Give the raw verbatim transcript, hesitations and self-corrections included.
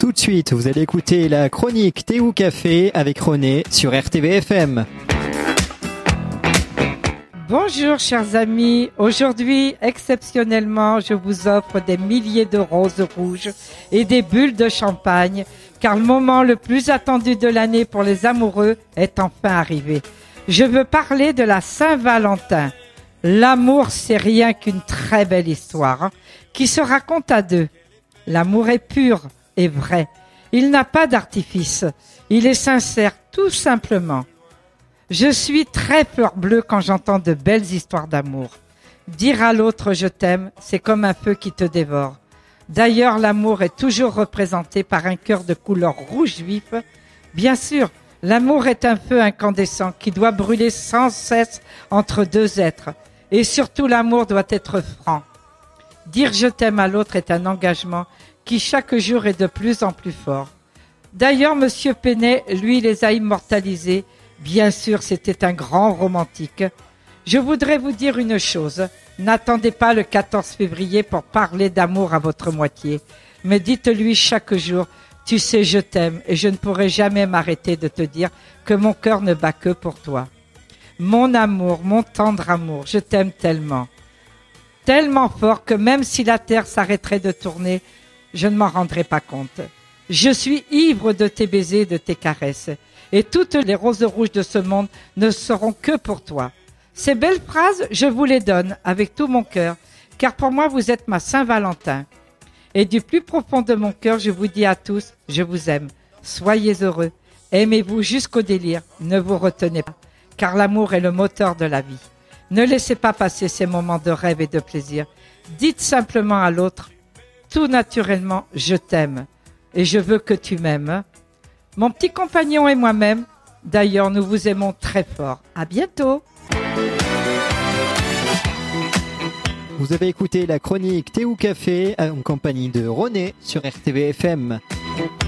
tout de suite, vous allez écouter la chronique Thé ou Café avec René sur R T V F M. Bonjour chers amis, aujourd'hui exceptionnellement je vous offre des milliers de roses rouges et des bulles de champagne car le moment le plus attendu de l'année pour les amoureux est enfin arrivé. Je veux parler de la Saint-Valentin. L'amour c'est rien qu'une très belle histoire hein, qui se raconte à deux. L'amour est pur et vrai, il n'a pas d'artifice, il est sincère tout simplement. Je suis très fleur bleue quand j'entends de belles histoires d'amour. Dire à l'autre je t'aime, c'est comme un feu qui te dévore. D'ailleurs, l'amour est toujours représenté par un cœur de couleur rouge vif. Bien sûr, l'amour est un feu incandescent qui doit brûler sans cesse entre deux êtres. Et surtout, l'amour doit être franc. Dire je t'aime à l'autre est un engagement qui chaque jour est de plus en plus fort. D'ailleurs, Monsieur Penet, lui, les a immortalisés. Bien sûr, c'était un grand romantique. Je voudrais vous dire une chose. N'attendez pas le quatorze février pour parler d'amour à votre moitié. Mais dites-lui chaque jour, tu sais, je t'aime et je ne pourrai jamais m'arrêter de te dire que mon cœur ne bat que pour toi. Mon amour, mon tendre amour, je t'aime tellement. Tellement fort que même si la terre s'arrêterait de tourner, je ne m'en rendrai pas compte. Je suis ivre de tes baisers et de tes caresses. Et toutes les roses rouges de ce monde ne seront que pour toi. Ces belles phrases, je vous les donne avec tout mon cœur, car pour moi, vous êtes ma Saint-Valentin. Et du plus profond de mon cœur, je vous dis à tous, je vous aime. Soyez heureux, aimez-vous jusqu'au délire, ne vous retenez pas, car l'amour est le moteur de la vie. Ne laissez pas passer ces moments de rêve et de plaisir. Dites simplement à l'autre, tout naturellement, je t'aime, et je veux que tu m'aimes. Mon petit compagnon et moi-même, d'ailleurs, nous vous aimons très fort. À bientôt. Vous avez écouté la chronique Thé ou Café en compagnie de René sur R T V F M.